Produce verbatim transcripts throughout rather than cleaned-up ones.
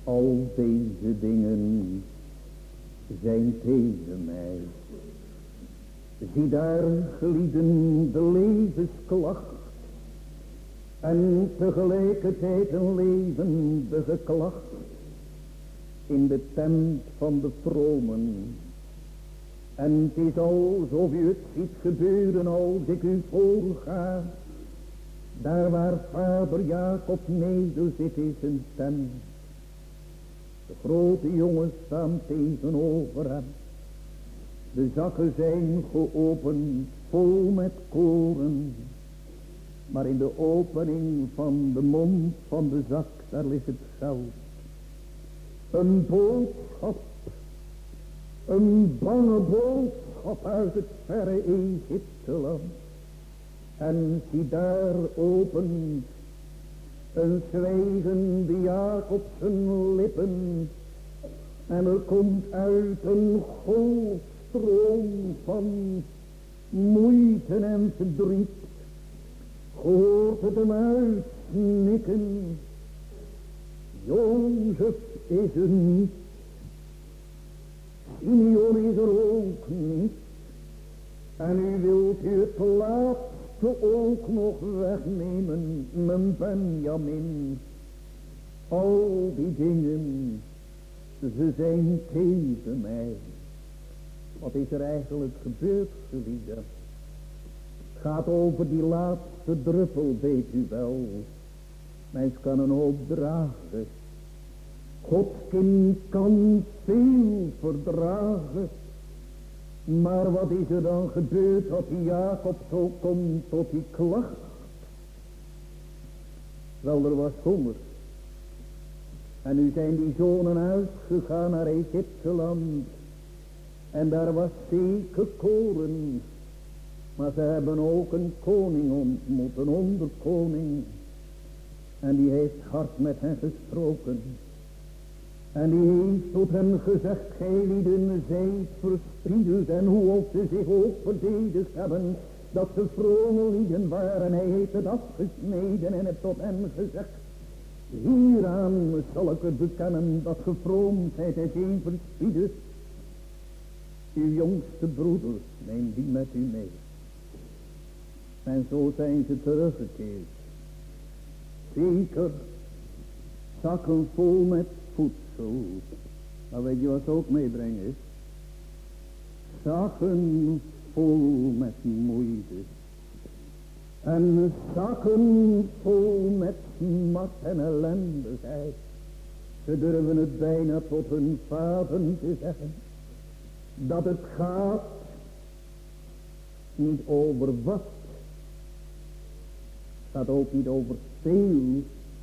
Al deze dingen zijn tegen mij. Zie daar, gelieden, de levensklacht. En tegelijkertijd een levendige klacht. In de tent van de vromen. En het is alsof u het ziet gebeuren als ik u voorga. Daar waar vader Jacob neder zit is een tent. De grote jongens staan tegenover hem. De zakken zijn geopend, vol met koren. Maar in de opening van de mond van de zak, daar ligt het geld. Een boodschap, een bange boodschap uit het verre Egypteland. En zie daar opent een zwijgende Jacob zijn lippen. En er komt uit een golfstroom van moeite en verdriet. Hoort het hem uitsnikken. Jozef is er niet. Simeon is er ook niet. En u wilt u het laatste ook nog wegnemen, mijn Benjamin. Al die dingen, ze zijn tegen mij. Wat is er eigenlijk gebeurd, geliefde? Het gaat over die laatste druppel, weet u wel. Mens kan een hoop dragen. Gods kind kan veel verdragen. Maar wat is er dan gebeurd dat die Jacob zo komt tot die klacht? Wel, er was honger. En nu zijn die zonen uitgegaan naar Egypteland. En daar was zeker koren. Maar ze hebben ook een koning ontmoet, een onderkoning. En die heeft hard met hen gesproken. En die heeft tot hen gezegd, gij lieden zijt verspiedeld. En hoe ook ze zich ook verdedigd hebben, dat ze vrome lieden waren. Hij heeft het afgesneden en heeft tot hen gezegd, hieraan zal ik het bekennen, dat ge vroom zijt en geen verspieders. Uw jongste broeder, neem die met u mee. En zo zijn ze teruggekeerd. Zeker, zakken vol met voedsel. Maar weet je wat ze ook meebrengen is? Zakken vol met moeite. En zakken vol met smart en ellendigheid. Ze durven het bijna tot hun vader te zeggen. Dat het gaat niet over wat. Het gaat ook niet over veel.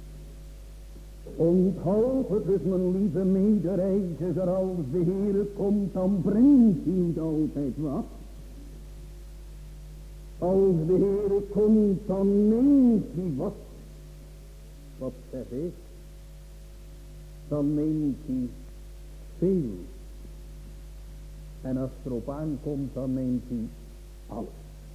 Onthoud het dus, mijn lieve medereiziger, als de Heer komt, dan brengt hij niet altijd wat. Als de Heer komt, dan neemt hij wat. Wat zeg ik? Dan neemt hij veel. En als het erop aankomt, dan neemt hij alles.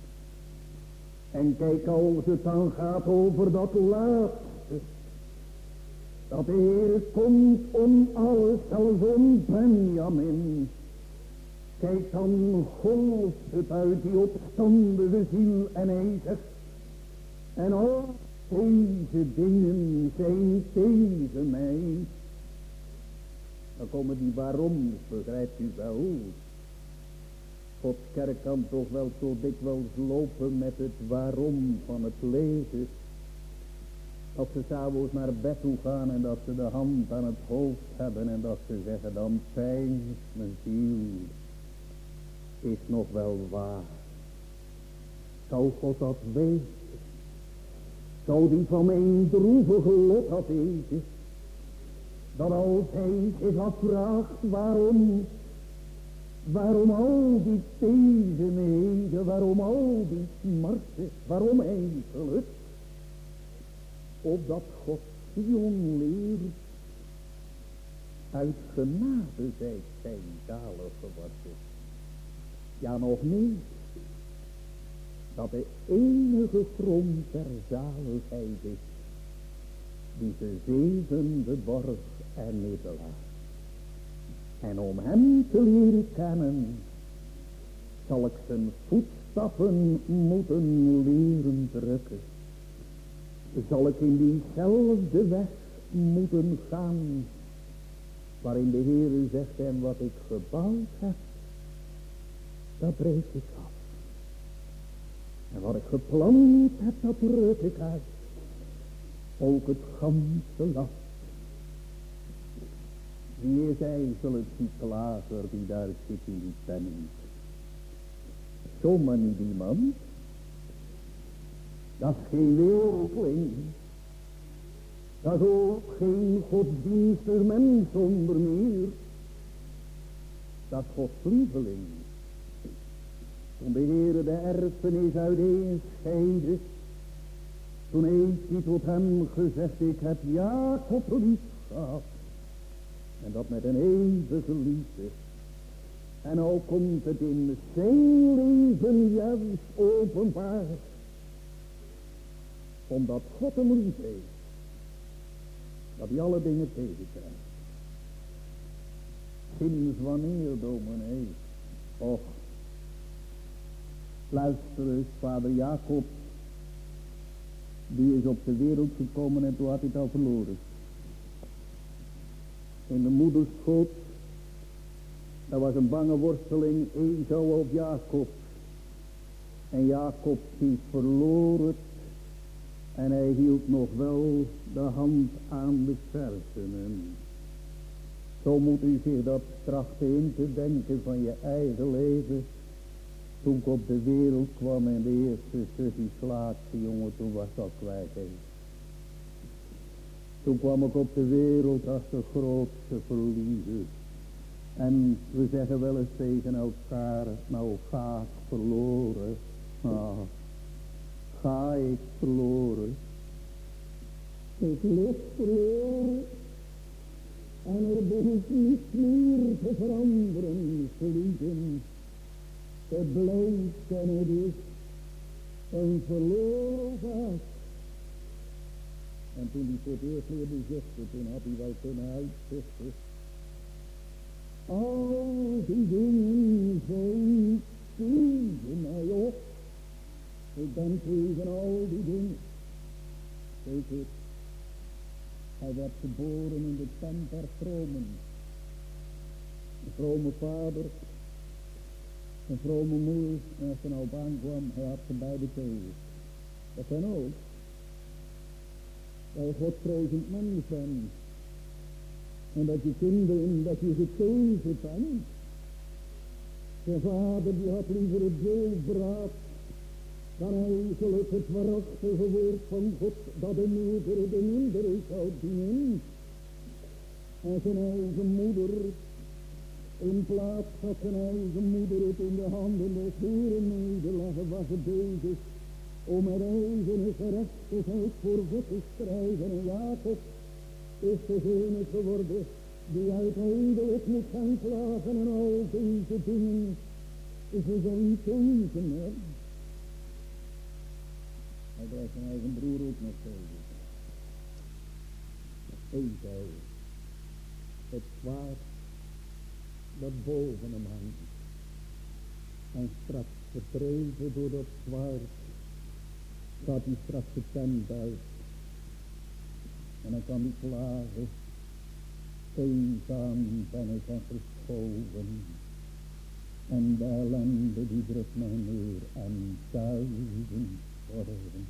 En kijk, als het dan gaat over dat laatste. Dat de Heer komt om alles, zelfs om Benjamin. Kijk, dan golft het uit die opstandige ziel en hij zegt. En al deze dingen zijn tegen mij. Dan komen die waarom, begrijpt u wel. Gods kerk kan toch wel zo dikwijls lopen met het waarom van het leven. Dat ze s'avonds naar bed toe gaan en dat ze de hand aan het hoofd hebben en dat ze zeggen dan pijn, mijn ziel is nog wel waar. Zou God dat weten? Zou die van mijn droevige lot dat weten? Dat als hij zich afvraagt waarom, waarom al die tegenheden, waarom al die smarten, waarom hij geluk? Opdat God Sion leert, uit genade zijt zij zalig geworden. Ja, nog niet, dat de enige grond der zaligheid is, die gezegende borg en middelaar. En om hem te leren kennen, zal ik zijn voetstappen moeten leren drukken. Zal ik in diezelfde weg moeten gaan, waarin de Heer zegt, en wat ik gebouwd heb, dat breek ik af. En wat ik geplant heb, dat ruk ik uit. Ook het ganse last. Wie is eigenlijk die klager die daar zit in die penning? Zomaar niet iemand. Dat is geen wereldling. Dat is ook geen godsdienstig mens zonder meer. Dat is Gods lieveling. Toen de Heer de erfenis uiteenscheidde, toen heeft hij tot hem gezegd, ik heb Jacob lief gehad. En dat met een eeuwige liefde. En nou komt het in zijn leven juist openbaar. Omdat God hem lief heeft. Dat hij alle dingen tegenkrijgt. Sinds wanneer, dominee? Och. Luister eens, vader Jacob. Die is op de wereld gekomen en toen had hij het al verloren. In de moederschoot. Dat was een bange worsteling. Esau of Jacob. En Jacob die verloor het. En hij hield nog wel de hand aan de versenen. Zo moet u zich dat trachten in te denken van je eigen leven. Toen ik op de wereld kwam en de eerste stukje slaakte, jongen, toen was dat kwijt. He. Toen kwam ik op de wereld als de grootste verliezer. En we zeggen wel eens tegen elkaar, nou ga ik verloren. Nou, ga ik verloren. Ik lig verloren. En er begint niets meer te veranderen, verliezen. Het blijft en het is een verloren zaak. En toen hij voor het eerst weer bezichtte, toen had hij wel kunnen uitzichten. Al die dingen zijn tegen mij op. Ik ben tegen al die dingen. Zeker, hij werd geboren in de tent der vromen. Een vrome vader, een vrome moeder, en als hij nou op aankwam, hij had ze beide tegen. Dat kan ook. Dat je godvrezend mens bent. En dat je kinderen, dat je gekozen bent. Zijn vader die had liever het doolbraad dan eigenlijk het waarachtige woord van God, dat de moeder de mindere zou dienen. En zijn eigen moeder, in plaats van zijn eigen moeder het in de handen des Heeren nederleggen, was het bezig om met eigen gerechtigheid voor God te strijden. En Jacob is degene geworden die uiteindelijk moet gaan klagen en al deze dingen is er zijn tegen hem. Hij blijft zijn eigen broer ook nog tegen. Esau, het zwaard dat boven hem hangt. En straks verdreven door dat zwaard gaat hij straks de tent uit. En dan kan hij klagen. Eenzaam ben ik en verschoven. En de ellende die drukt mij neer. En duizend zorgen.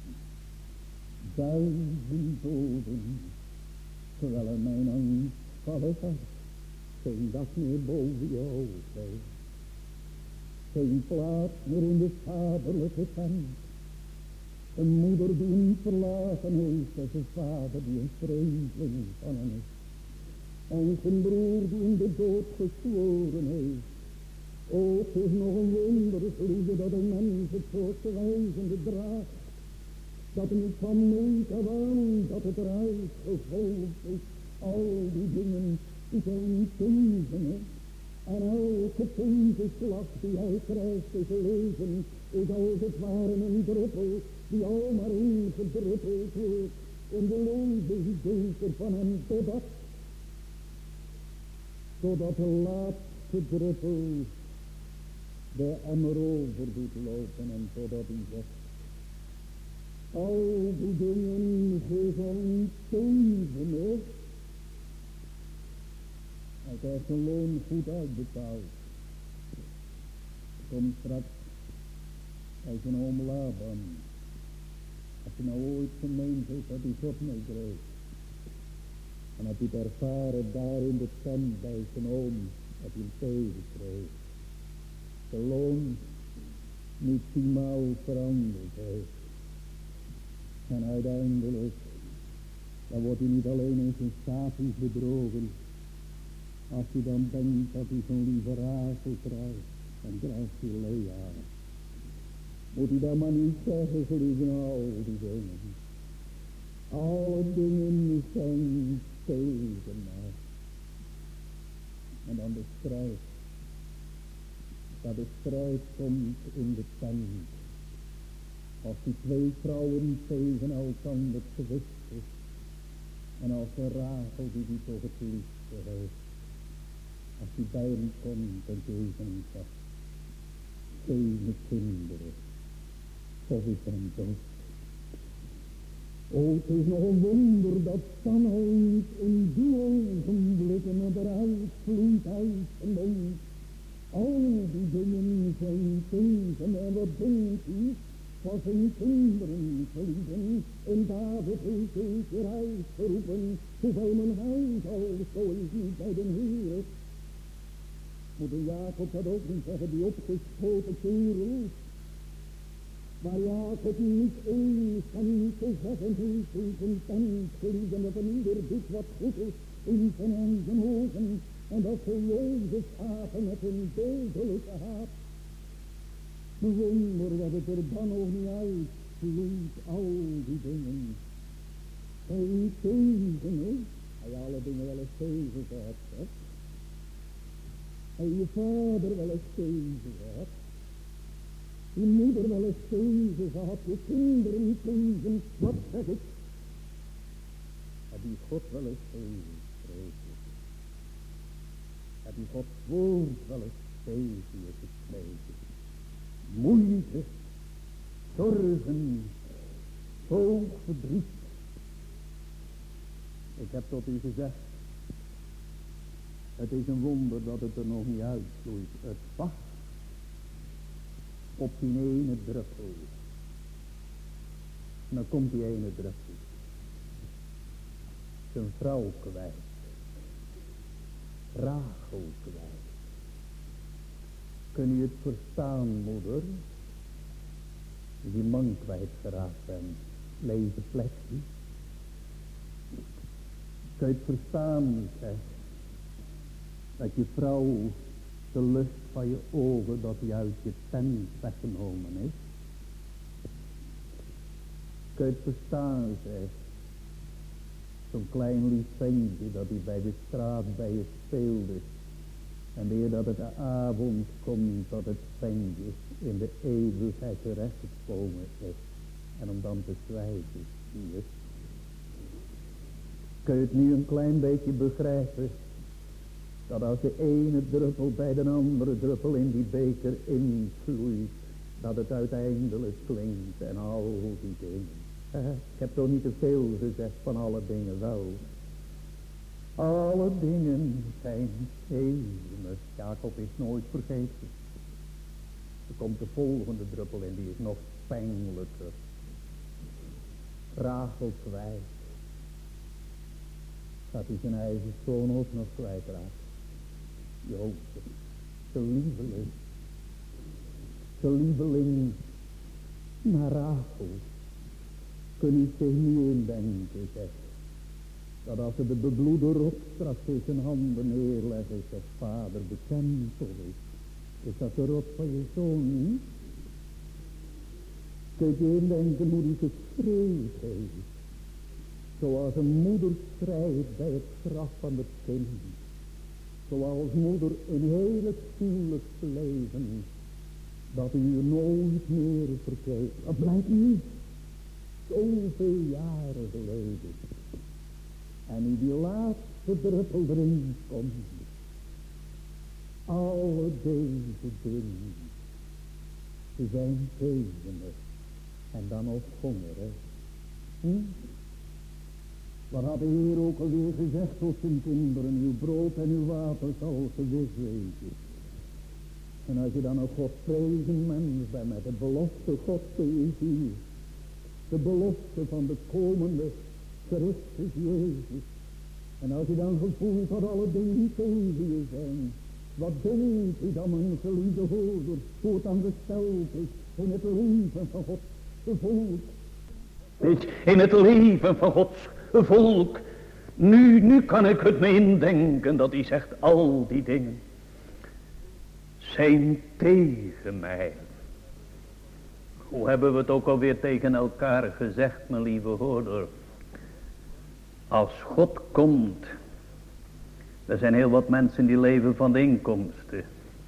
Duizend doden. Terwijl er mijn angstvallig hart geen dak meer boven je hoofd heeft. Geen plaats meer in de vaderlijke tent. Een moeder die hem verlaten heeft, als een vader die een vreemdeling van hem is. En zijn broer die in de dood gezworen heeft. O, het is nog een wonder, lieve, dat een mens het voortwijzende draagt. Dat hem niet van meet af aan, dat het eruit gevolgd is. Al die dingen die zijn tegen hem. En elke tegenslag die hij krijgt in zijn leven is als het ware een druppel die al maar ingedruppeld wordt in de levensbeker van hem, totdat, totdat de laatste druppel de emmer over doet lopen en totdat hij zegt, al die dingen gezond tevenen. Hij krijgt zijn loon goed uitbetaald. Komt straks bij zijn oom Laban. Als je nou ooit gemeend heeft dat hij God meekreeg. En heb je het ervaren daar in de tent bij zijn oom. Dat hij hem tegenkreeg. De loon niet tienmaal veranderd heeft. En uiteindelijk, dan wordt hij niet alleen in zijn stapels bedrogen. Als hij dan denkt dat hij zo'n lieve Rachel krijgt, dan krijgt hij Lea. Moet hij dan maar niet zeggen, geliefden, al die dingen. Alle dingen zijn tegen mij. En dan de strijd. Dat de strijd komt in de tent. Als die twee vrouwen tegen elkaar twisten. En als de Rachel die die toch het liefste heeft. Als die bij hem komt en tegen hem zegt. Zeven kinderen. Of ik ben dood. O, het is nog een wonder dat dan ooit in die ogenblikken eruit vloeit uit zijn mond. Al die dingen zijn tegen en wat denkt u? Van zijn kinderen gelieden, en David heeft een keer uitgeroepen, hoeveel mijn huis al zo is niet bij de Heer. Moet de Jacob dat ook niet zeggen, die opgeschoten kerel, waar Jacob niet eens kan te zeggen heeft in zijn tent gelieden, dat een ieder doet wat goed is in zijn eigen ogen, en dat ze Jozef haten met een dodelijke haat. Bewonder dat het er dan nog niet uitvloeit, al die dingen. Geen tegen, hè? Hij alle dingen wel eens tegen gehad, hè? Hij je vader wel eens tegen gehad. Je moeder wel eens tegen gehad, je kinderen tegen, wat zeg ik? Heb je God wel eens tegen gesproken? Heb je Gods woord wel eens tegen je gesproken? Moeite, zorgen, hoog verdriet. Ik heb tot u gezegd, het is een wonder dat het er nog niet uitvloeit. Het wacht op die ene druppel. En dan komt die ene druppel. Zijn vrouw kwijt. Rachel kwijt. Kun je het verstaan, moeder? Die man kwijtgeraakt bent. Lege plekje. Kun je het verstaan, zeg. Dat je vrouw de lust van je ogen, dat die uit je tent weggenomen is. Kun je het verstaan, zeg. Zo'n klein lief ventje dat hij bij de straat bij je speelde. En weer dat het de avond komt dat het ventje in de eeuwigheid terechtgekomen is. En om dan te zwijgen, hier. Kun je het nu een klein beetje begrijpen? Dat als de ene druppel bij de andere druppel in die beker invloeit. Dat het uiteindelijk klinkt en al die dingen. Ik heb toch niet te veel gezegd van alle dingen wel. Alle dingen zijn hemel. Jacob is nooit vergeten. Er komt de volgende druppel en die is nog pijnlijker. Rachel kwijt. Dat hij zijn eigen zoon ook nog kwijtraakt. Jozef, zijn lieveling. Zijn lieveling. Maar Rachel, kun je zich niet indenken, zeg. Dat als ze de bebloede rot straks in zijn handen neerleggen, zegt vader, bekend toch is. Is dat de rot van je zoon niet? Kun je indenken hoe hij geschreeuwd heeft. Zoals een moeder strijdt bij het graf van het kind. Zoals moeder een hele zielig leven. Dat u nooit meer vergeet. Wat blijkt nu? zoveel jaren geleden. En nu die laatste druppel erin komt. Alle deze dingen. Ze zijn tegen me. En dan nog honger, hè. Hm? Wat had de Heer ook alweer gezegd tot zijn kinderen? Uw brood en uw water zal gewis wezen. En als je dan een God prezen mens bent met de belofte God is hier. De belofte van de komende Christus Jezus. En als je dan gevoelt dat alle dingen tegen je zijn. Wat denkt u dan, mijn geliefde hoorder, hoe het dan gesteld is in het leven van Gods volk. In het leven van Gods volk. Nu, nu kan ik het me indenken dat hij zegt al die dingen zijn tegen mij. Hoe hebben we het ook alweer tegen elkaar gezegd, mijn lieve hoorder? Als God komt, er zijn heel wat mensen die leven van de inkomsten.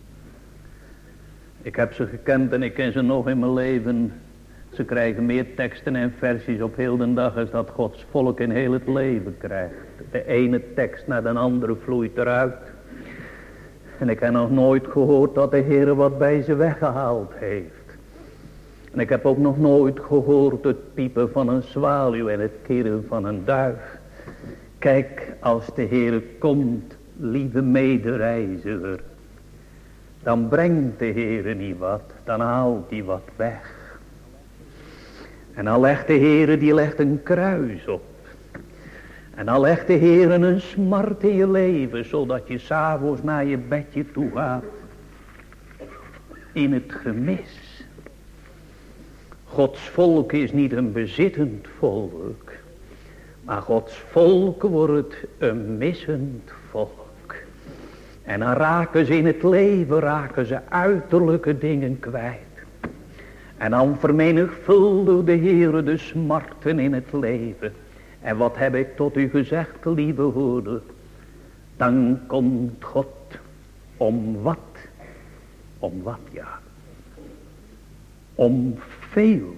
Ik heb ze gekend en ik ken ze nog in mijn leven. Ze krijgen meer teksten en versies op heel de dag als dat Gods volk in heel het leven krijgt. De ene tekst naar de andere vloeit eruit. En ik heb nog nooit gehoord dat de Heer wat bij ze weggehaald heeft. En ik heb ook nog nooit gehoord het piepen van een zwaluw en het kirren van een duif. Kijk, als de Heer komt, lieve medereiziger, dan brengt de Heer niet wat, dan haalt hij wat weg. En dan legt de Heer, die legt een kruis op. En dan legt de Heer een smart in je leven, zodat je 's avonds naar je bedje toe gaat. In het gemis. Gods volk is niet een bezittend volk. Maar Gods volk wordt een missend volk. En dan raken ze in het leven, raken ze uiterlijke dingen kwijt. En dan vermenigvuldigt de Heere de smarten in het leven. En wat heb ik tot u gezegd, lieve hoorder? Dan komt God om wat? Om wat, ja? Om veel.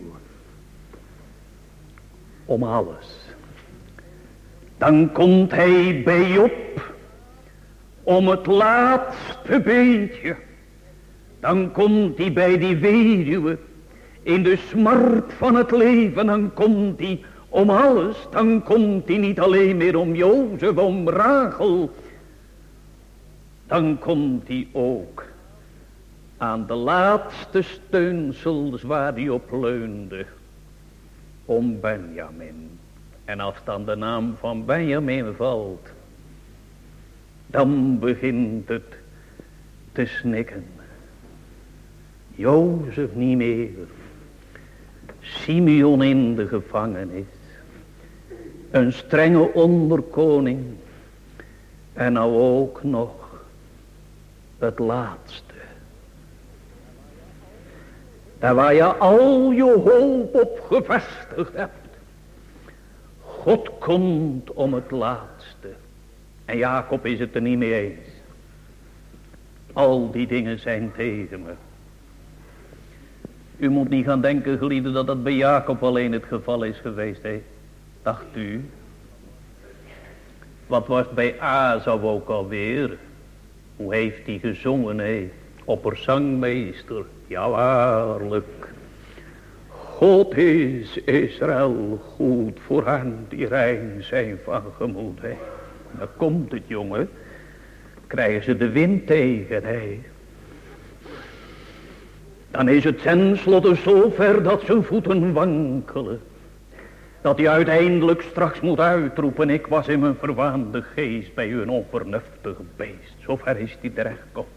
Om alles. Dan komt hij bij op. Om het laatste beetje. Dan komt hij bij die weduwe. In de smart van het leven. Dan komt hij om alles. Dan komt hij niet alleen meer om Jozef, om Rachel. Dan komt hij ook aan de laatste steunsels waar hij op leunde. Om Benjamin. En als dan de naam van Benjamin valt, dan begint het te snikken. Jozef niet meer. Simeon in de gevangenis. Een strenge onderkoning. En nou ook nog het laatste. Daar waar je al je hoop op gevestigd hebt. God komt om het laatste. En Jacob is het er niet mee eens. Al die dingen zijn tegen me. U moet niet gaan denken, geliefde, dat dat bij Jacob alleen het geval is geweest. He. Dacht u? Wat was bij Azaf ook alweer? Hoe heeft hij gezongen, he? Opperzangmeester. Ja, waarlijk. God is Israël goed voor hen die rein zijn van gemoed. He. Dan komt het, jongen. Krijgen ze de wind tegen, he. Dan is het tenslotte zo ver dat zijn voeten wankelen. Dat hij uiteindelijk straks moet uitroepen: ik was in mijn verwaande geest bij een onvernuftig beest. Zo ver is hij terechtgekomen.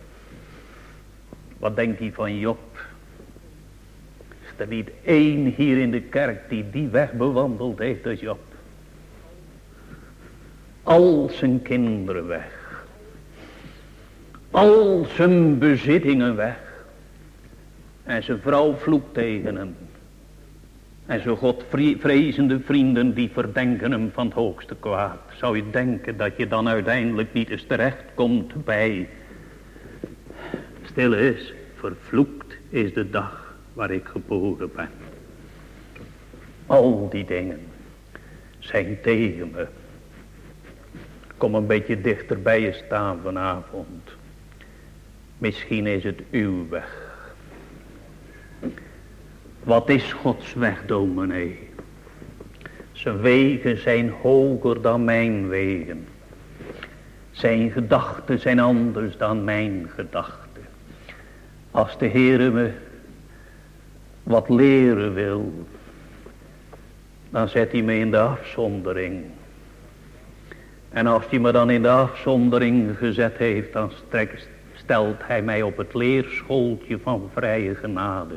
Wat denkt hij van Job? Is er niet één hier in de kerk die die weg bewandeld heeft als Job? Al zijn kinderen weg. Al zijn bezittingen weg. En zijn vrouw vloekt tegen hem. En zijn godvrezende vrienden die verdenken hem van het hoogste kwaad. Zou je denken dat je dan uiteindelijk niet eens terecht komt bij. Stil is, vervloekt is de dag waar ik geboren ben. Al die dingen zijn tegen me. Kom een beetje dichter bij je staan vanavond. Misschien is het uw weg. Wat is Gods weg, dominee? Zijn wegen zijn hoger dan mijn wegen. Zijn gedachten zijn anders dan mijn gedachten. Als de Heere me wat leren wil, dan zet hij me in de afzondering. En als hij me dan in de afzondering gezet heeft, dan strekt, stelt hij mij op het leerschooltje van vrije genade.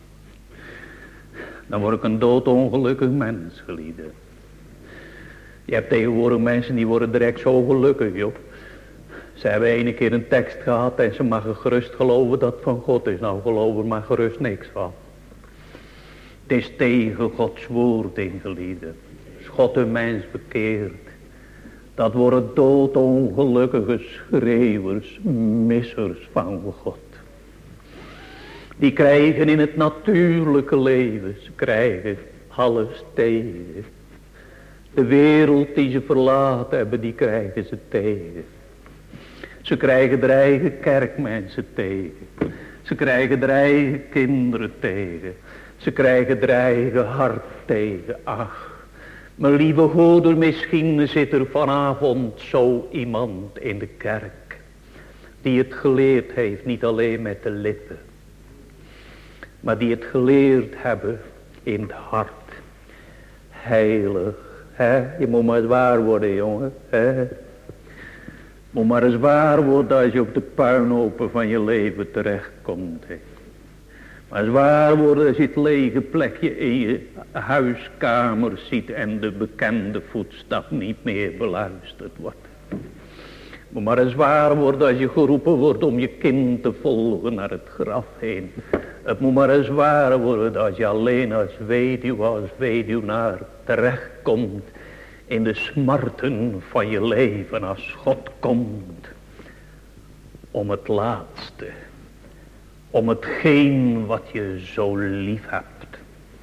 Dan word ik een doodongelukkig mens, gelieden. Je hebt tegenwoordig mensen die worden direct zo gelukkig, joh. Ze hebben ene keer een tekst gehad en ze mag gerust geloven dat het van God is. Nou, geloof er maar gerust niks van. Het is tegen Gods woord ingelieden. Als God een mens bekeert, dat worden doodongelukkige schreeuwers, missers van God. Die krijgen in het natuurlijke leven, ze krijgen alles tegen. De wereld die ze verlaten hebben, die krijgen ze tegen. Ze krijgen de eigen kerkmensen tegen. Ze krijgen de eigen kinderen tegen. Ze krijgen de eigen hart tegen. Ach, mijn lieve goeder, misschien zit er vanavond zo iemand in de kerk. Die het geleerd heeft, niet alleen met de lippen. Maar die het geleerd hebben in het hart. Heilig. He? Je moet maar eens waar worden, jongen. He? Moet maar eens waar worden als je op de puinhopen van je leven terechtkomt. He. Maar eens waar worden als je het lege plekje in je huiskamer ziet en de bekende voetstap niet meer beluisterd wordt. Moet maar eens waar worden als je geroepen wordt om je kind te volgen naar het graf heen. Het moet maar eens waar worden als je alleen als weduwe, als weduwnaar terechtkomt in de smarten van je leven als God komt om het laatste, om hetgeen wat je zo lief hebt.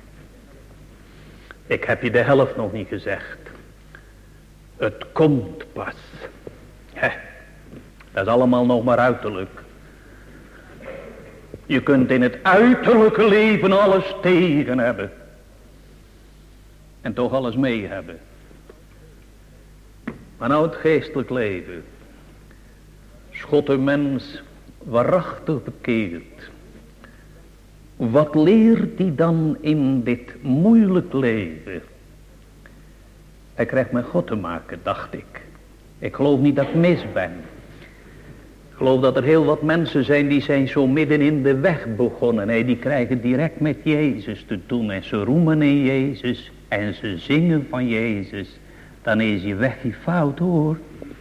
Ik heb je de helft nog niet gezegd. Het komt pas. He, dat is allemaal nog maar uiterlijk. Je kunt in het uiterlijke leven alles tegen hebben. En toch alles mee hebben. Maar nou het geestelijk leven. Schot een mens waarachtig bekeert. Wat leert hij dan in dit moeilijk leven? Hij krijgt met God te maken, dacht ik. Ik geloof niet dat ik mis ben. Ik geloof dat er heel wat mensen zijn die zijn zo midden in de weg begonnen. Nee, die krijgen direct met Jezus te doen. En ze roemen in Jezus. En ze zingen van Jezus. Dan is je weg niet fout, hoor.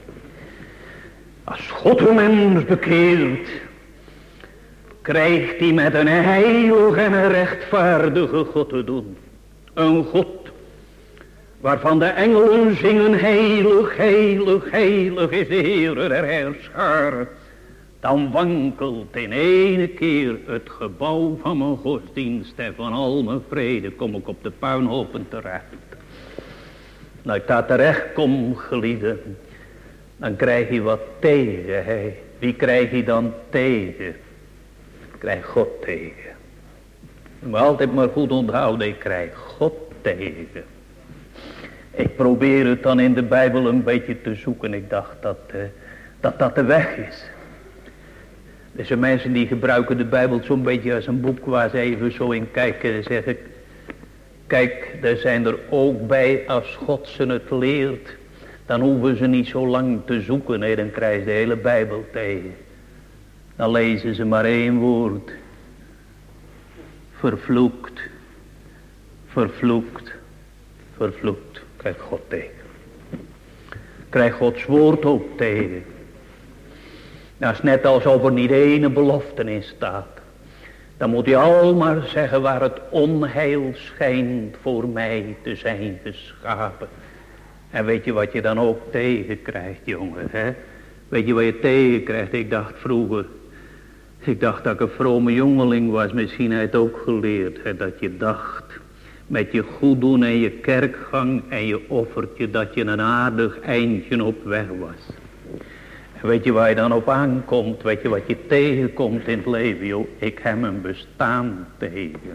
Als God een mens bekeert, krijgt hij met een heilige en een rechtvaardige God te doen. Een God waarvan de engelen zingen, heilig, heilig, heilig is de Heere der Heerscharen. Dan wankelt in ene keer het gebouw van mijn godsdienst en van al mijn vrede kom ik op de puinhopen terecht. Nou ik daar terecht kom, gelieden, dan krijg je wat tegen. Hè. Wie krijg je dan tegen? Ik krijg God tegen. Je moet altijd maar goed onthouden, ik krijg God tegen. Ik probeer het dan in de Bijbel een beetje te zoeken. Ik dacht dat uh, dat, dat de weg is. Er zijn mensen die gebruiken de Bijbel zo'n beetje als een boek waar ze even zo in kijken en zeggen: kijk, daar zijn er ook bij, als God ze het leert, dan hoeven ze niet zo lang te zoeken. Nee, dan krijg je de hele Bijbel tegen. Dan lezen ze maar één woord. Vervloekt, vervloekt, vervloekt. Krijg God tegen. Krijg Gods woord ook tegen. Dat is net alsof er niet ene belofte in staat. Dan moet je al maar zeggen waar het onheil schijnt voor mij te zijn geschapen. En weet je wat je dan ook tegen krijgt, jongen, hè? Weet je wat je tegen krijgt? Ik dacht vroeger, ik dacht dat ik een vrome jongeling was. Misschien heb je het ook geleerd, hè? Dat je dacht, met je goed doen en je kerkgang en je offertje, dat je een aardig eindje op weg was. En weet je waar je dan op aankomt, weet je wat je tegenkomt in het leven, joh? Ik heb mijn bestaan tegen.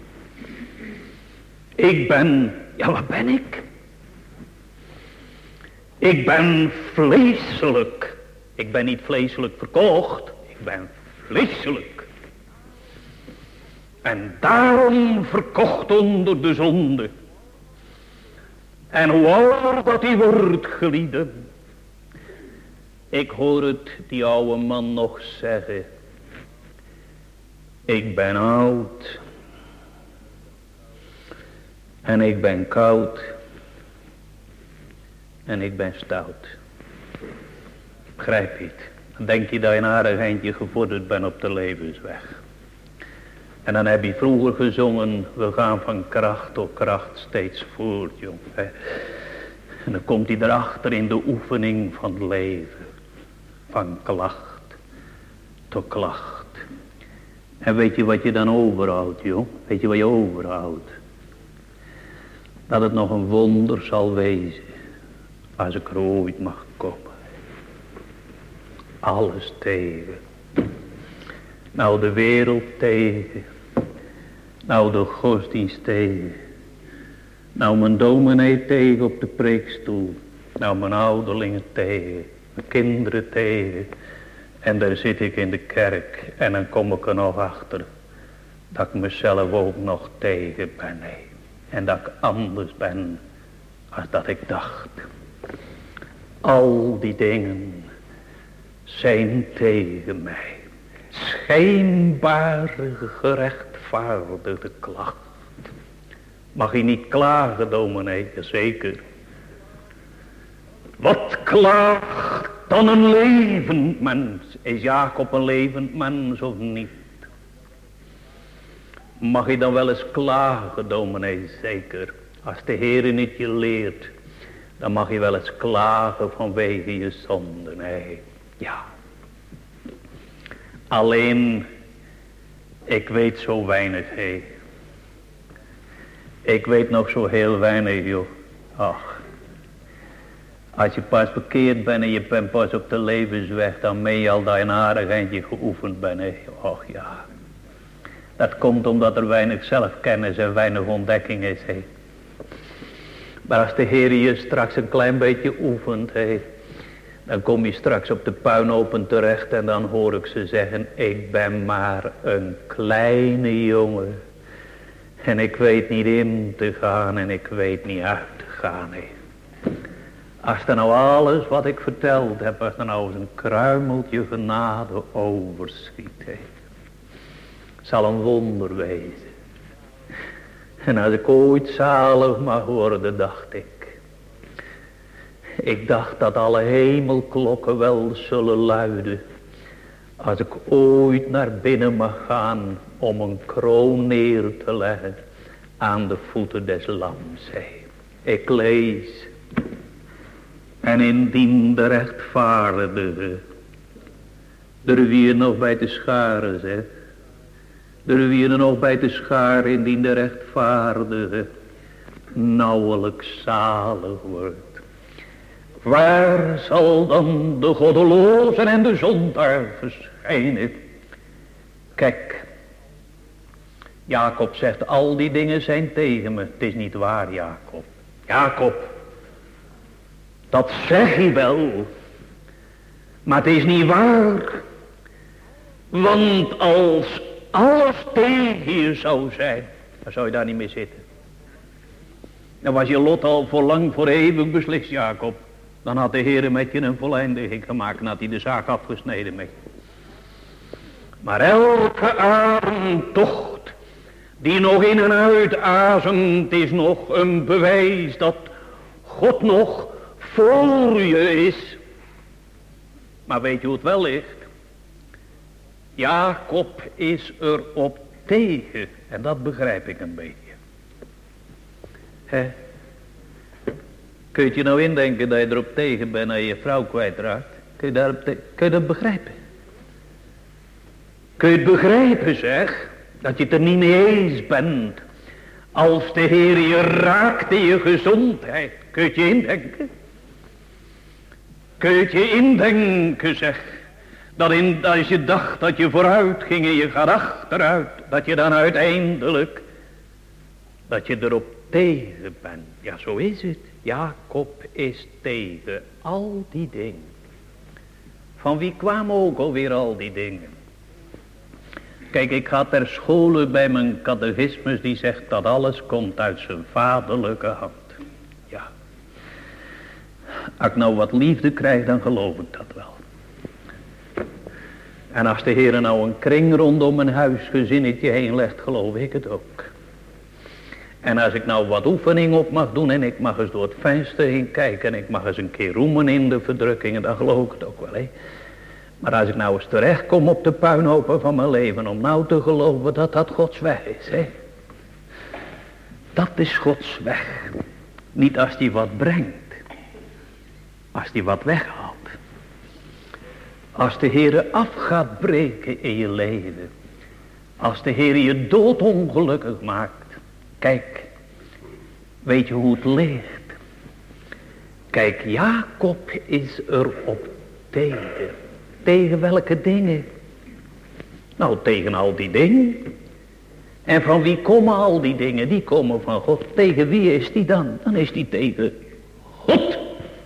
Ik ben, ja wat ben ik? Ik ben vleeselijk. Ik ben niet vleeselijk verkocht, ik ben vleeselijk. En daarom verkocht onder de zonde. En hoe ouder dat die wordt, gelieden. Ik hoor het die oude man nog zeggen. Ik ben oud. En ik ben koud. En ik ben stout. Begrijp je het? Dan denk je dat je een aardig eindje gevorderd bent op de levensweg. En dan heb je vroeger gezongen, we gaan van kracht tot kracht steeds voort, jong. Hè? En dan komt hij erachter in de oefening van het leven. Van klacht tot klacht. En weet je wat je dan overhoudt, jong? Weet je wat je overhoudt? Dat het nog een wonder zal wezen, als ik er ooit mag komen. Alles tegen. Nou de wereld tegen. Nou de godsdienst tegen. Nou mijn dominee tegen op de preekstoel. Nou mijn ouderlingen tegen. Mijn kinderen tegen. En daar zit ik in de kerk. En dan kom ik er nog achter. Dat ik mezelf ook nog tegen ben. Nee. En dat ik anders ben. Als dat ik dacht. Al die dingen zijn tegen mij. Schijnbare gerechtvaardigde klacht. Mag je niet klagen, dominee? Zeker. Wat klaagt dan een levend mens? Is Jacob een levend mens of niet? Mag je dan wel eens klagen, dominee? Zeker. Als de Heer niet je leert, dan mag je wel eens klagen vanwege je zonde. Nee, ja. Alleen, ik weet zo weinig, hé. Ik weet nog zo heel weinig, joh. Ach. Als je pas bekeerd bent en je bent pas op de levensweg, dan meen je al dat je een aardig eindje geoefend bent, hé. Och ja. Dat komt omdat er weinig zelfkennis en weinig ontdekking is, hé. Maar als de Heer je straks een klein beetje oefent, hé, dan kom je straks op de puinhopen terecht en dan hoor ik ze zeggen, ik ben maar een kleine jongen. En ik weet niet in te gaan en ik weet niet uit te gaan. Hé. Als er nou alles wat ik verteld heb, als er nou eens een kruimeltje genade overschiet, hé, zal een wonder wezen. En als ik ooit zalig mag worden, dacht ik. Ik dacht dat alle hemelklokken wel zullen luiden. Als ik ooit naar binnen mag gaan om een kroon neer te leggen aan de voeten des lams. Ik lees. En indien de rechtvaardige er weer nog bij te scharen zegt. Er weer nog bij te scharen indien de rechtvaardige nauwelijks zalig wordt. Waar zal dan de goddelozen en de zondaar verschijnen? Kijk, Jacob zegt al die dingen zijn tegen me. Het is niet waar, Jacob. Jacob, dat zeg je wel. Maar het is niet waar. Want als alles tegen je zou zijn, dan zou je daar niet meer zitten. Dan was je lot al voor lang voor eeuwig beslist, Jacob. Dan had de Heer met je een voleindiging gemaakt en had hij de zaak afgesneden met je. Maar elke ademtocht die nog in en uit azemt, is nog een bewijs dat God nog voor je is. Maar weet je hoe het wel ligt? Jacob is er op tegen. En dat begrijp ik een beetje. Hè? Kun je het je nou indenken dat je erop tegen bent en je je vrouw kwijtraakt? Kun je, daarop te- kun je dat begrijpen? Kun je het begrijpen, zeg? Dat je het er niet mee eens bent. Als de Heer je raakt in je gezondheid. Kun je je indenken? Kun je je indenken, zeg. Dat in, als je dacht dat je vooruit ging en je gaat achteruit. Dat je dan uiteindelijk, dat je erop tegen bent. Ja, zo is het. Jacob is tegen al die dingen. Van wie kwamen ook alweer al die dingen? Kijk, ik ga ter schole bij mijn catechismus die zegt dat alles komt uit zijn vaderlijke hand. Ja. Als ik nou wat liefde krijg, dan geloof ik dat wel. En als de Heer nou een kring rondom mijn huisgezinnetje heen legt, geloof ik het ook. En als ik nou wat oefening op mag doen en ik mag eens door het venster heen kijken en ik mag eens een keer roemen in de verdrukkingen, dan geloof ik het ook wel, hè. Maar als ik nou eens terecht kom op de puinhopen van mijn leven om nou te geloven dat dat Gods weg is, hè. Dat is Gods weg. Niet als die wat brengt. Als die wat weghaalt. Als de Heere af gaat breken in je leven. Als de Heere je doodongelukkig maakt. Kijk, weet je hoe het ligt? Kijk, Jacob is er op tegen. Tegen welke dingen? Nou, tegen al die dingen. En van wie komen al die dingen? Die komen van God. Tegen wie is die dan? Dan is die tegen God.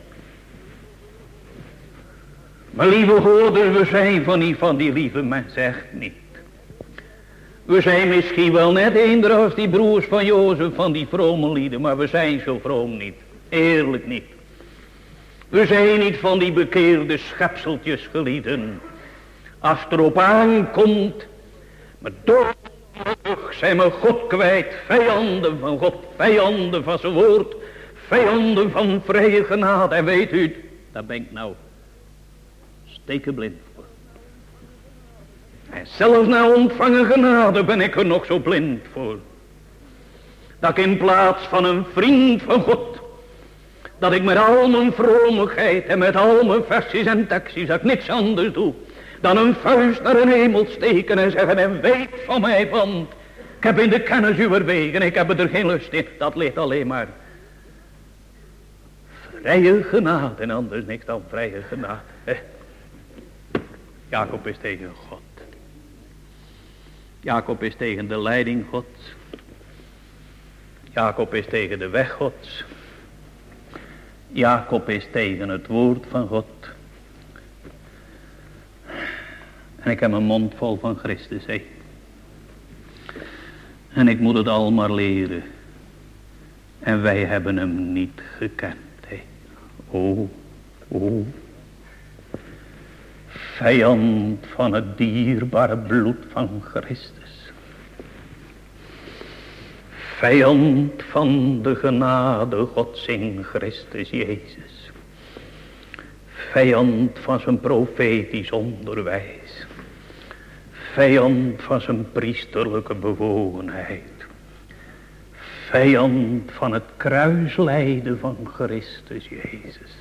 Maar lieve hoorders, we zijn van die, van die lieve mensen echt niet. We zijn misschien wel net eender als die broers van Jozef, van die vrome lieden, maar we zijn zo vroom niet. Eerlijk niet. We zijn niet van die bekeerde schepseltjes gelieden. Als het erop aankomt, maar doodgelukkig zijn we God kwijt. Vijanden van God, vijanden van zijn woord, vijanden van vrije genade. En weet u, daar ben ik nou stekenblind voor. En zelfs na ontvangen genade ben ik er nog zo blind voor. Dat ik in plaats van een vriend van God, dat ik met al mijn vromigheid en met al mijn versies en tekstjes, dat ik niks anders doe dan een vuist naar een hemel steken en zeggen: en weet van mij, want ik heb in de kennis uw wegen, ik heb er geen lust in. Dat ligt alleen maar vrije genade en anders niks dan vrije genade. Eh. Jacob is tegen God. Jacob is tegen de leiding Gods. Jacob is tegen de weg Gods. Jacob is tegen het woord van God. En ik heb mijn mond vol van Christus, hé. En ik moet het al maar leren. En wij hebben hem niet gekend, hé. O, o. Vijand van het dierbare bloed van Christus. Vijand van de genade Gods in Christus Jezus. Vijand van zijn profetisch onderwijs. Vijand van zijn priesterlijke bewogenheid. Vijand van het kruislijden van Christus Jezus.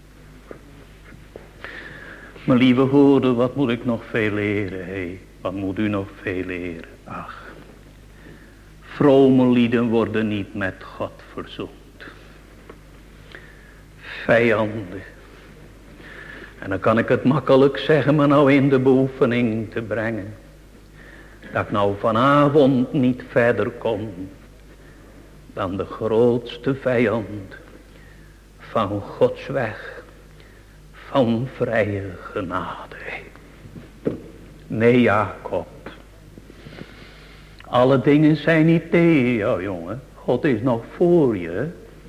Mijn lieve hoorden, wat moet ik nog veel leren, hé? Wat moet u nog veel leren? Ach, vrome lieden worden niet met God verzoend. Vijanden. En dan kan ik het makkelijk zeggen, maar nou in de beoefening te brengen. Dat ik nou vanavond niet verder kom dan de grootste vijand van Gods weg. Van vrije genade. Nee, Jacob. Alle dingen zijn niet tegen jou, jongen. God is nog voor je.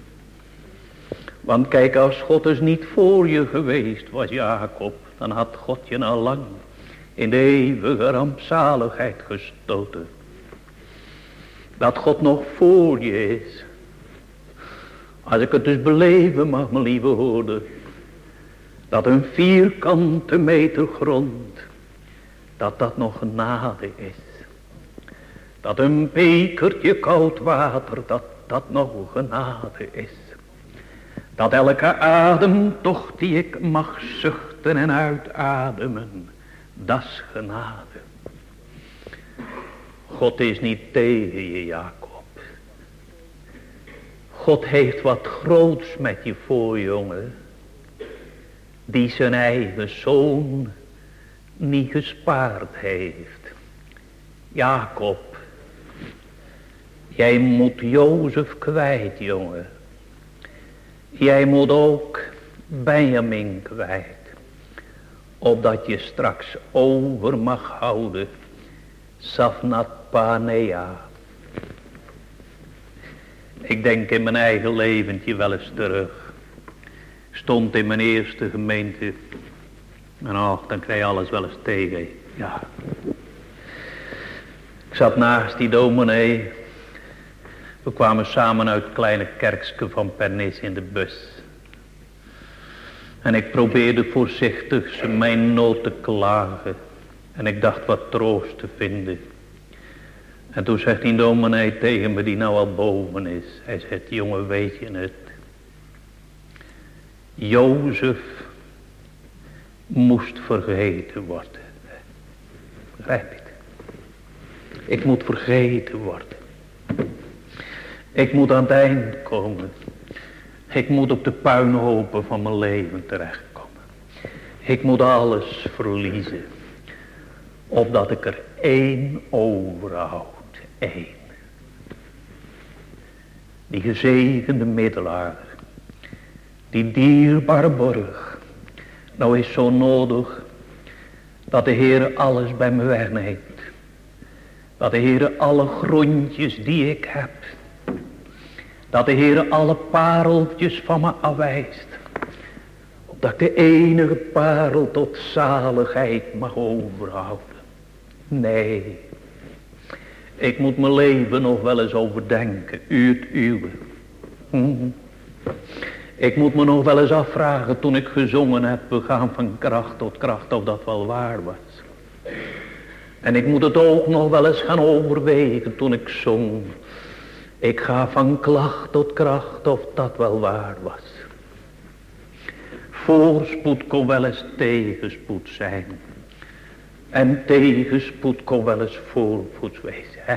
Want kijk, als God dus niet voor je geweest was, Jacob, dan had God je al lang in de eeuwige rampzaligheid gestoten. Dat God nog voor je is. Als ik het dus beleven mag, mijn lieve hoorder, dat een vierkante meter grond, dat dat nog genade is. Dat een bekertje koud water, dat dat nog genade is. Dat elke ademtocht die ik mag zuchten en uitademen, dat is genade. God is niet tegen je, Jacob. God heeft wat groots met je voor, jongen. Die zijn eigen zoon niet gespaard heeft. Jacob, jij moet Jozef kwijt, jongen. Jij moet ook Benjamin kwijt. Opdat je straks over mag houden. Safnat Panea. Ik denk in mijn eigen leventje wel eens terug. Stond in mijn eerste gemeente. En och, dan krijg je alles wel eens tegen. Ja. Ik zat naast die dominee. We kwamen samen uit het kleine kerkske van Pernis in de bus. En ik probeerde voorzichtig mijn nood te klagen. En ik dacht wat troost te vinden. En toen zegt die dominee tegen me die nou al boven is. Hij zegt, jongen, weet je het? Jozef moest vergeten worden. Begrijp je het? Ik moet vergeten worden. Ik moet aan het eind komen. Ik moet op de puinhopen van mijn leven terechtkomen. Ik moet alles verliezen. Opdat ik er één overhoud. Eén. Die gezegende middelaar. Die dierbare borg. Nou is zo nodig. Dat de Heer alles bij me wegneemt. Dat de Heer alle grondjes die ik heb. Dat de Heer alle pareltjes van me afwijst. Opdat ik de enige parel tot zaligheid mag overhouden. Nee. Ik moet mijn leven nog wel eens overdenken. U het uwe. Hmm. Ik moet me nog wel eens afvragen toen ik gezongen heb. We gaan van kracht tot kracht of dat wel waar was. En ik moet het ook nog wel eens gaan overwegen toen ik zong. Ik ga van klacht tot kracht of dat wel waar was. Voorspoed kon wel eens tegenspoed zijn. En tegenspoed kon wel eens voorspoed wezen. Hè?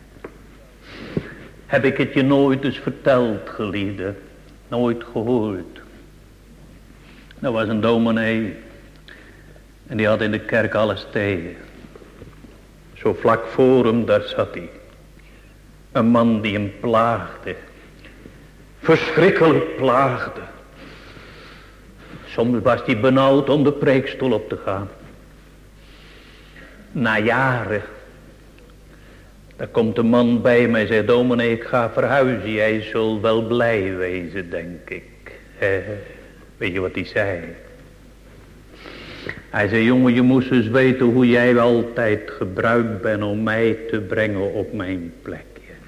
Heb ik het je nooit eens verteld, geliefde? Nooit gehoord. Er was een dominee. En die had in de kerk alles tegen. Zo vlak voor hem, daar zat hij. Een man die hem plaagde. Verschrikkelijk plaagde. Soms was hij benauwd om de preekstoel op te gaan. Na jaren. Daar komt een man bij mij en zegt, dominee, ik ga verhuizen. Jij zult wel blij wezen, denk ik. He, weet je wat hij zei? Hij zei, jongen, je moest eens weten hoe jij altijd gebruikt bent om mij te brengen op mijn plekje.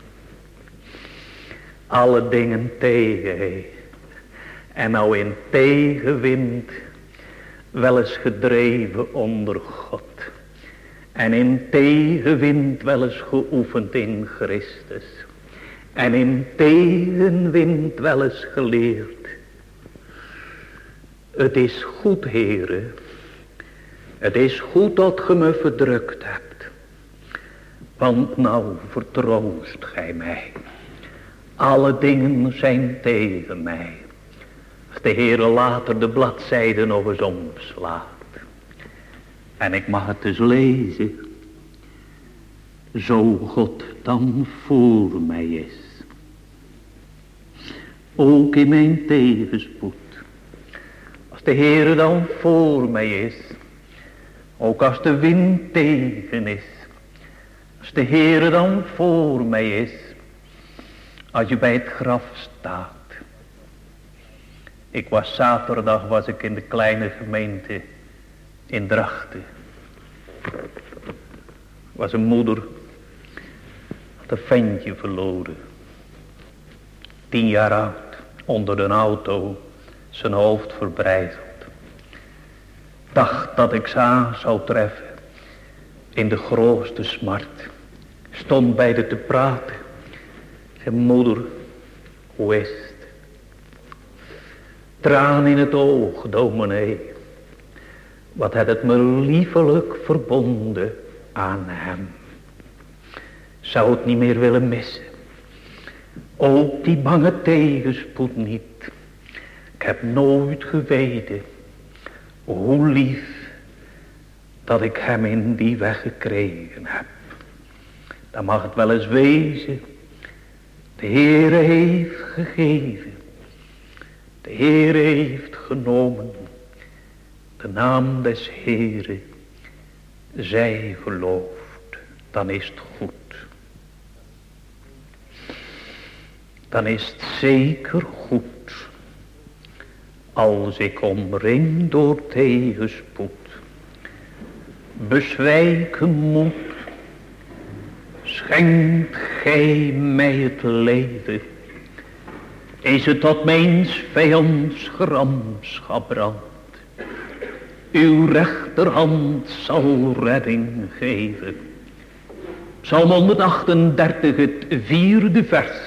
Alle dingen tegen, he. En nou in tegenwind wel eens gedreven onder God. En in tegenwind wel eens geoefend in Christus. En in tegenwind wel eens geleerd. Het is goed, Heere. Het is goed dat ge me verdrukt hebt. Want nou vertroost gij mij. Alle dingen zijn tegen mij. Als de Heere later de bladzijden nog eens omslaat. En ik mag het dus lezen. Zo God dan voor mij is. Ook in mijn tegenspoed. Als de Heere dan voor mij is. Ook als de wind tegen is. Als de Heere dan voor mij is. Als je bij het graf staat. Ik was zaterdag was ik in de kleine gemeente in Drachten. Was een moeder. Had een ventje verloren. Tien jaar oud. Onder een auto. Zijn hoofd verbrijzeld. Dacht dat ik ze aan zou treffen. In de grootste smart. Stond bij de te praten. Zei, moeder, hoe is het? Traan in het oog, dominee. Wat had het me liefelijk verbonden aan hem. Zou het niet meer willen missen. Ook die bange tegenspoed niet. Ik heb nooit geweten hoe lief dat ik hem in die weg gekregen heb. Dan mag het wel eens wezen. De Heere heeft gegeven. De Heere heeft genomen. De naam des Heere zij gelooft. Dan is het goed. Dan is het zeker goed. Als ik omring door tegenspoed. Bezwijken moet. Schenkt gij mij het leven. Is het dat mijns vijands gramschap brandt. Uw rechterhand zal redding geven. Psalm honderdachtendertig, het vierde vers.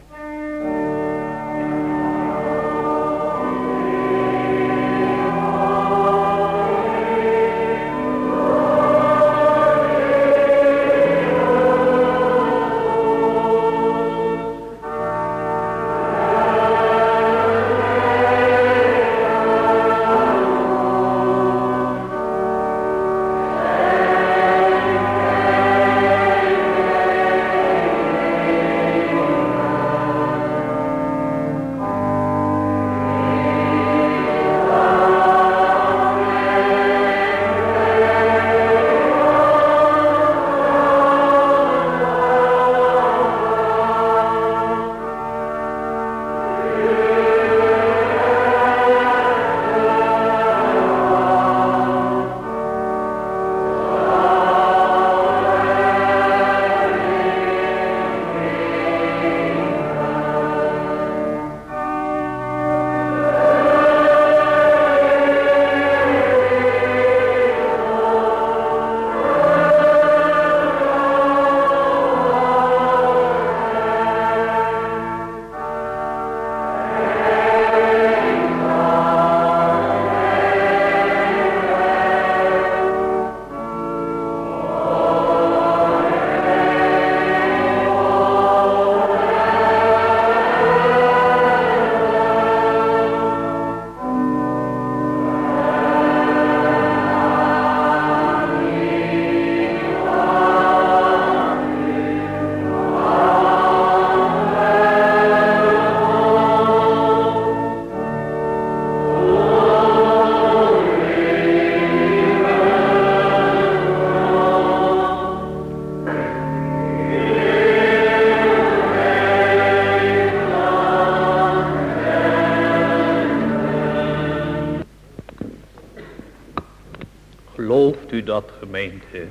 Gelooft u dat, gemeente?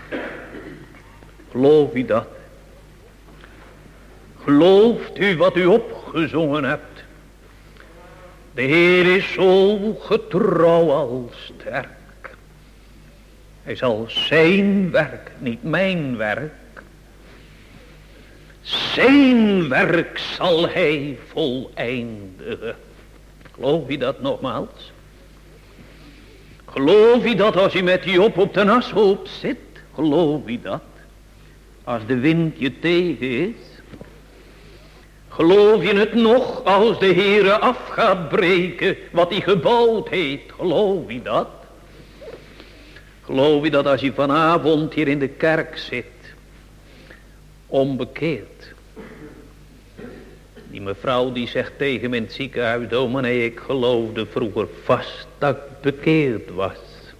Gelooft u dat? Gelooft u wat u opgezongen hebt? De Heer is zo getrouw als sterk. Hij zal zijn werk, niet mijn werk. Zijn werk zal hij voleindigen. Geloof je dat nogmaals? Geloof je dat als je met Job op de ashoop zit? Geloof je dat? Als de wind je tegen is? Geloof je het nog als de Heere af gaat breken wat hij gebouwd heeft? Geloof je dat? Geloof je dat als je vanavond hier in de kerk zit, onbekeerd? Die mevrouw die zegt tegen me in het ziekenhuis: dominee, ik geloofde vroeger vast dat ik bekeerd was.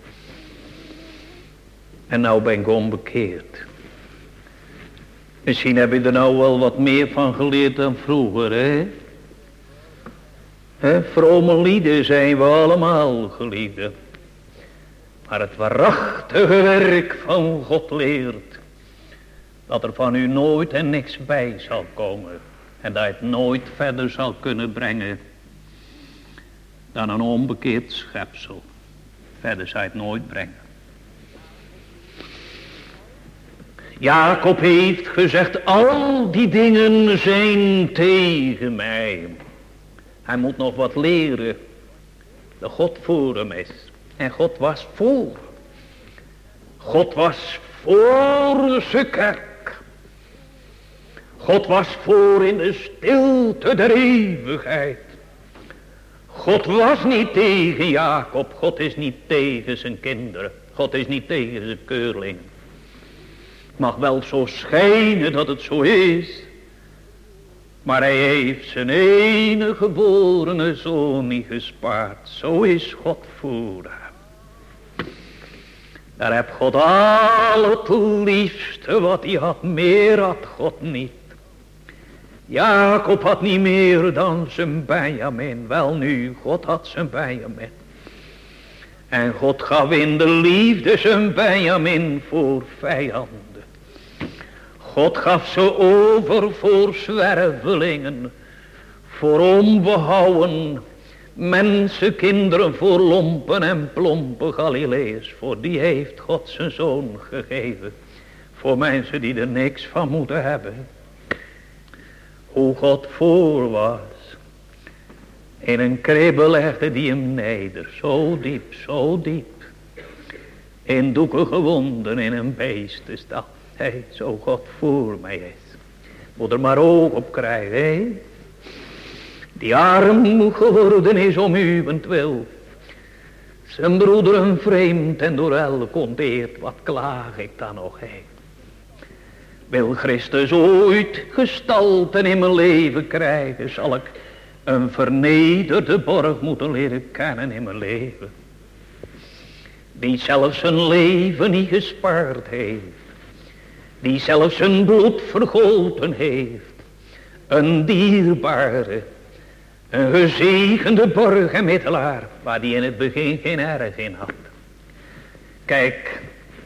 En nou ben ik onbekeerd. Misschien heb je er nou wel wat meer van geleerd dan vroeger, hè? He, vrome lieden zijn we allemaal, geliefden. Maar het waarachtige werk van God leert dat er van u nooit en niks bij zal komen. En dat je het nooit verder zal kunnen brengen dan een onbekeerd schepsel. Verder zal je het nooit brengen. Jacob heeft gezegd, al die dingen zijn tegen mij. Hij moet nog wat leren. Dat God voor hem is. En God was voor. God was voor zijn kerk. God was voor in de stilte der eeuwigheid. God was niet tegen Jacob. God is niet tegen zijn kinderen. God is niet tegen zijn keurlingen. Het mag wel zo schijnen dat het zo is. Maar hij heeft zijn enige geborene zoon niet gespaard. Zo is God voor hem. Daar heb God al het liefste wat hij had. Meer had God niet. Jacob had niet meer dan zijn Benjamin. Wel nu, God had zijn Benjamin. En God gaf in de liefde zijn Benjamin voor vijanden. God gaf ze over voor zwervelingen. Voor onbehouden mensenkinderen. Voor lompen en plompe Galileërs. Voor die heeft God zijn zoon gegeven. Voor mensen die er niks van moeten hebben. Hoe God voor was. In een kribbe legde die hem neder. Zo diep, zo diep. In doeken gewonden in een beestenstal. Hé, hey, zo God voor mij is. Moet er maar oog op krijgen, hé. Hey. Die arm geworden is om uwentwil. Zijn broederen vreemd en door elk onteerd. Wat klaag ik dan nog, hé. Hey. Wil Christus ooit gestalte in mijn leven krijgen, zal ik een vernederde borg moeten leren kennen in mijn leven. Die zelfs zijn leven niet gespaard heeft. Die zelfs zijn bloed vergoten heeft. Een dierbare, een gezegende borg en middelaar, waar die in het begin geen erg in had. Kijk,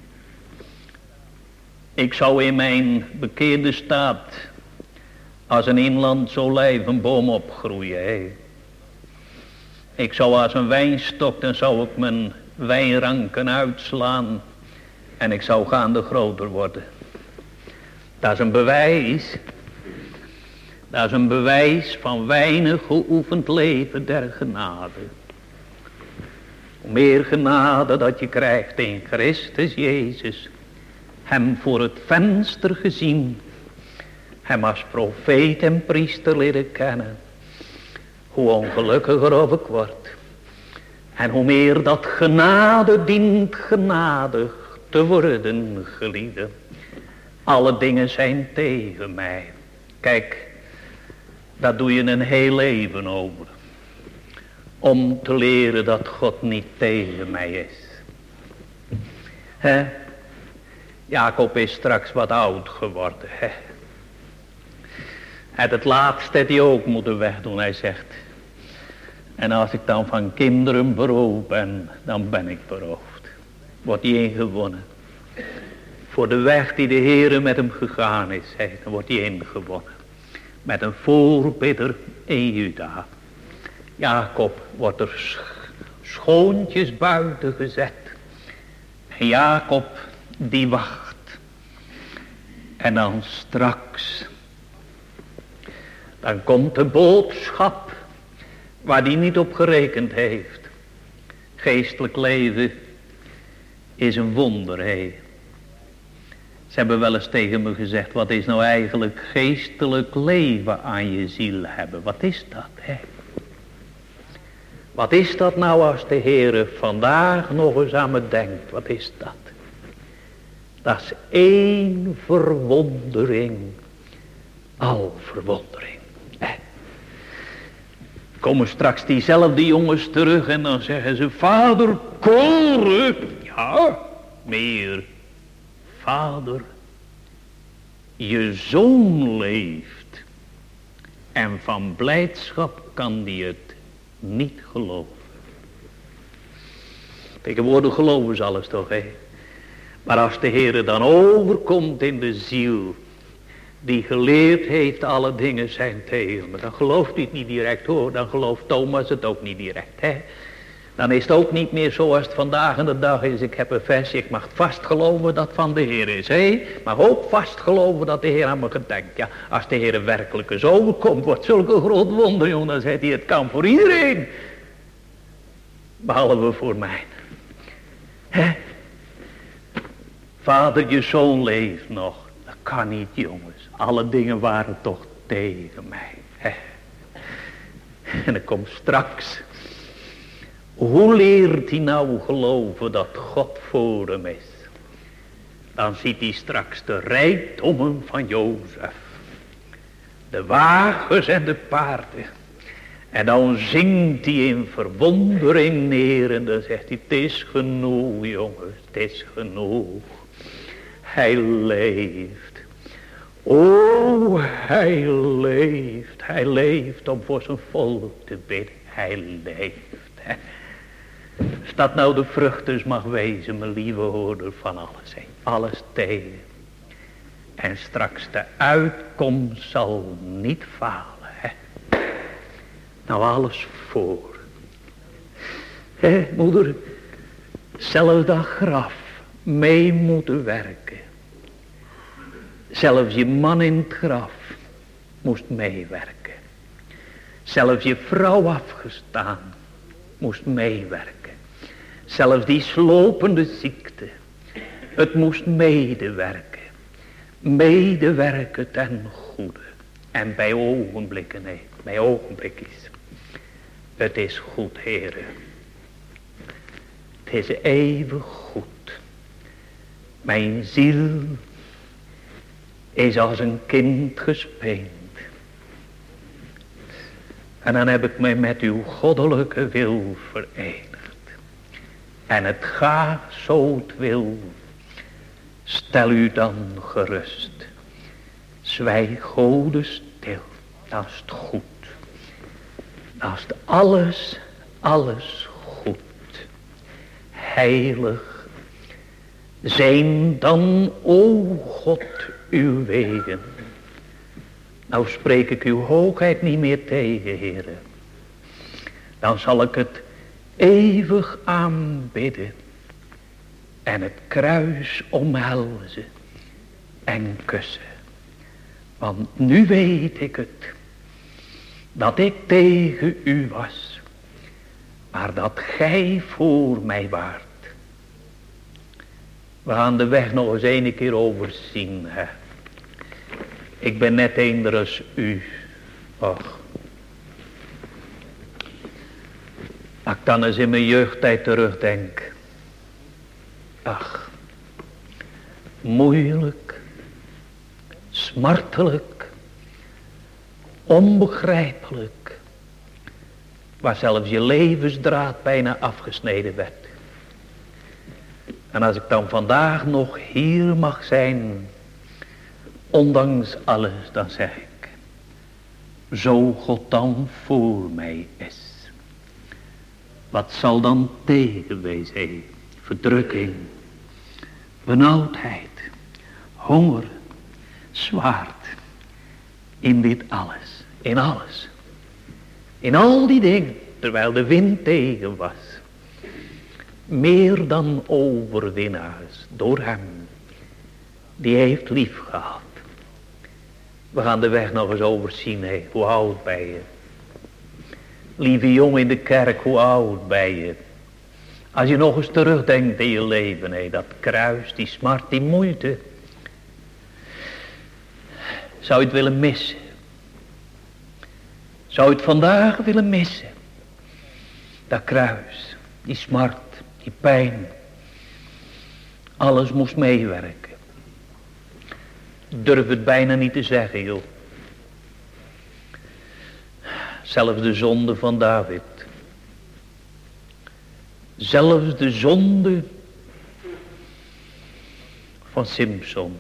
ik zou in mijn bekeerde staat als een inland zo lijvenboom opgroeien. He. Ik zou als een wijnstok, dan zou ik mijn wijnranken uitslaan en ik zou gaande groter worden. Dat is een bewijs. Dat is een bewijs van weinig geoefend leven der genade. Hoe meer genade dat je krijgt in Christus Jezus. Hem voor het venster gezien. Hem als profeet en priester leren kennen. Hoe ongelukkiger of ik word. En hoe meer dat genade dient genadig te worden, geliefde. Alle dingen zijn tegen mij. Kijk, daar doe je een heel leven over. Om te leren dat God niet tegen mij is. Hè? Jacob is straks wat oud geworden. Hè? En het laatste had hij ook moeten wegdoen, hij zegt. En als ik dan van kinderen beroofd ben, dan ben ik beroofd. Wordt hij ingewonnen. Voor de weg die de Heere met hem gegaan is, hè, dan wordt hij ingewonnen. Met een voorbidder in Juda. Jacob wordt er sch- schoontjes buiten gezet. En Jacob die wacht. En dan straks. Dan komt de boodschap waar hij niet op gerekend heeft. Geestelijk leven is een wonder, hé. Ze hebben wel eens tegen me gezegd, wat is nou eigenlijk geestelijk leven aan je ziel hebben? Wat is dat, hè? Wat is dat nou als de Heere vandaag nog eens aan me denkt? Wat is dat? Dat is één verwondering. Al verwondering. Eh. Komen straks diezelfde jongens terug en dan zeggen ze, vader, koren. Ja, meer. Vader, je zoon leeft. En van blijdschap kan die het niet geloven. Tegenwoordig geloven ze alles toch, hè? Maar als de Heere dan overkomt in de ziel, die geleerd heeft alle dingen zijn tegen me, dan gelooft hij het niet direct, hoor. Dan gelooft Thomas het ook niet direct, hè? Dan is het ook niet meer zoals het vandaag en de dag is. Ik heb een versje, ik mag vast geloven dat van de Heer is. Hé? Maar ook vast geloven dat de Heer aan me gedenkt. Ja, als de Heer werkelijk eens overkomt, wordt zulke groot wonder, jongen. Dan zegt hij, het kan voor iedereen. Behalve voor mij. Hè? Vader, je zoon leeft nog. Dat kan niet, jongens. Alle dingen waren toch tegen mij. Hè? En dan komt straks. Hoe leert hij nou geloven dat God voor hem is? Dan ziet hij straks de rijkdommen van Jozef. De wagens en de paarden. En dan zingt hij in verwondering neer. En dan zegt hij, het is genoeg, jongens, het is genoeg. Hij leeft. O, hij leeft. Hij leeft om voor zijn volk te bidden. Hij leeft. Hè. Als dat nou de vrucht dus mag wezen, mijn lieve hoorder, van alles heen. Alles tegen. En straks de uitkomst zal niet falen. Hè. Nou, alles voor. Hé, moeder, zelfs dat graf mee moeten werken. Zelfs je man in het graf moest meewerken. Zelfs je vrouw afgestaan moest meewerken. Zelfs die slopende ziekte, het moest medewerken. Medewerken ten goede. En bij ogenblikken, nee, bij ogenblikjes. Het is goed, Heere. Het is eeuwig goed. Mijn ziel is als een kind gespeend. En dan heb ik mij met uw goddelijke wil verenigd. En het gaat zo het wil. Stel u dan gerust. Zwijg Gode stil. Dat is het goed. Dat is het alles, alles goed. Heilig zijn dan, o God, uw wegen. Nou spreek ik uw hoogheid niet meer tegen, Heere. Dan zal ik het eeuwig aanbidden. En het kruis omhelzen en kussen. Want nu weet ik het. Dat ik tegen u was. Maar dat gij voor mij waart. We gaan de weg nog eens een keer overzien. Hè. Ik ben net eender als u. Och. Als ik dan eens in mijn jeugdtijd terugdenk. Ach. Moeilijk. Smartelijk. Onbegrijpelijk. Waar zelfs je levensdraad bijna afgesneden werd. En als ik dan vandaag nog hier mag zijn. Ondanks alles, dan zeg ik. Zo God dan voor mij is. Wat zal dan tegen wezen? Verdrukking. Benauwdheid. Honger. Zwaard. In dit alles. In alles. In al die dingen. Terwijl de wind tegen was. Meer dan overwinnaars. Door hem. Die heeft lief gehad. We gaan de weg nog eens overzien. Hé. Hoe oud ben je? Lieve jongen in de kerk. Hoe oud ben je? Als je nog eens terugdenkt in je leven. Hé. Dat kruis. Die smart. Die moeite. Zou je het willen missen? Zou je het vandaag willen missen? Dat kruis, die smart, die pijn. Alles moest meewerken. Durf het bijna niet te zeggen, joh. Zelfs de zonde van David. Zelfs de zonde van Simson.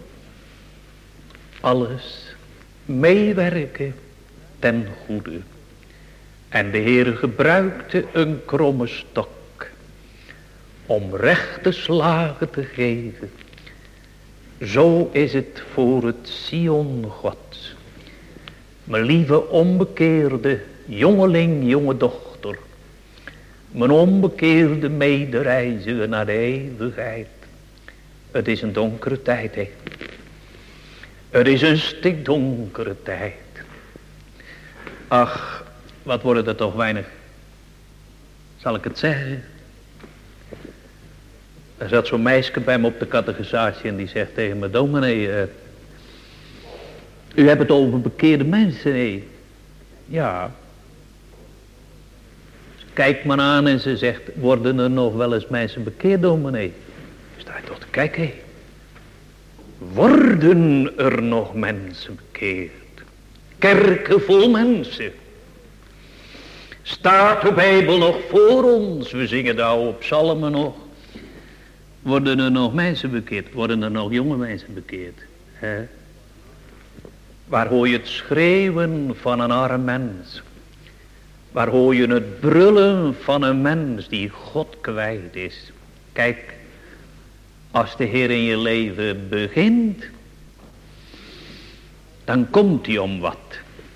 Alles meewerken ten goede. En de Heer gebruikte een kromme stok om rechte slagen te geven. Zo is het voor het Sion Gods. Mijn lieve onbekeerde jongeling, jonge dochter. Mijn onbekeerde medereiziger naar de eeuwigheid. Het is een donkere tijd, hè. Het is een stik donkere tijd. Ach, wat worden er toch weinig. Zal ik het zeggen? Er zat zo'n meisje bij me op de catechisatie en die zegt tegen me, dominee, uh, U hebt het over bekeerde mensen, nee. Ja. Ze kijkt me aan en ze zegt, worden er nog wel eens mensen bekeerd, dominee? Sta je toch te kijken, hé. Worden er nog mensen bekeerd? Kerken vol mensen. Staat de Bijbel nog voor ons? We zingen de oude psalmen nog. Worden er nog mensen bekeerd? Worden er nog jonge mensen bekeerd? He? Waar hoor je het schreeuwen van een arm mens? Waar hoor je het brullen van een mens die God kwijt is? Kijk, als de Heer in je leven begint, dan komt hij om wat.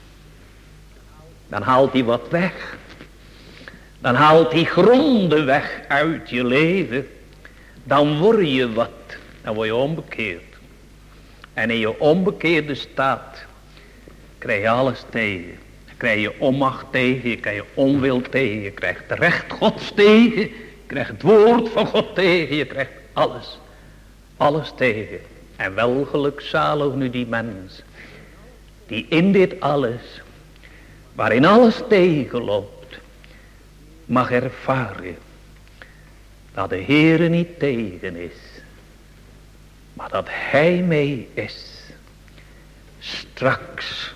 Dan haalt hij wat weg. Dan haalt hij gronden weg uit je leven. Dan word je wat. Dan word je onbekeerd. En in je onbekeerde staat krijg je alles tegen. Dan krijg je onmacht tegen, je krijgt je onwil tegen, je krijgt het recht Gods tegen, je krijgt het woord van God tegen, je krijgt alles. Alles tegen. En wel gelukzalig nu die mens, die in dit alles, waarin alles tegenloopt, mag ervaren dat de Heere niet tegen is, maar dat Hij mee is. Straks,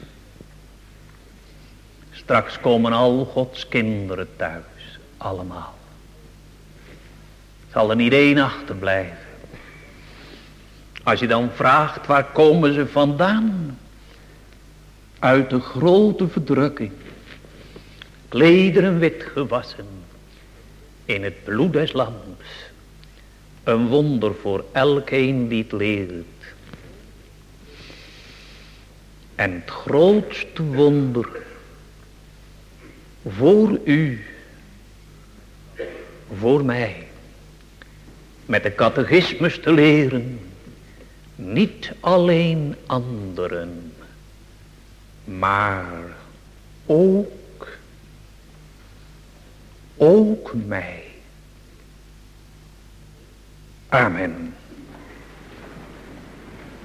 straks komen al Gods kinderen thuis, allemaal. Zal er niet één achterblijven. Als je dan vraagt, waar komen ze vandaan? Uit de grote verdrukking. Klederen wit gewassen. In het bloed des lams. Een wonder voor elkeen die het leert. En het grootste wonder voor u, voor mij, met de catechismus te leren, niet alleen anderen, maar ook, ook mij. Amen.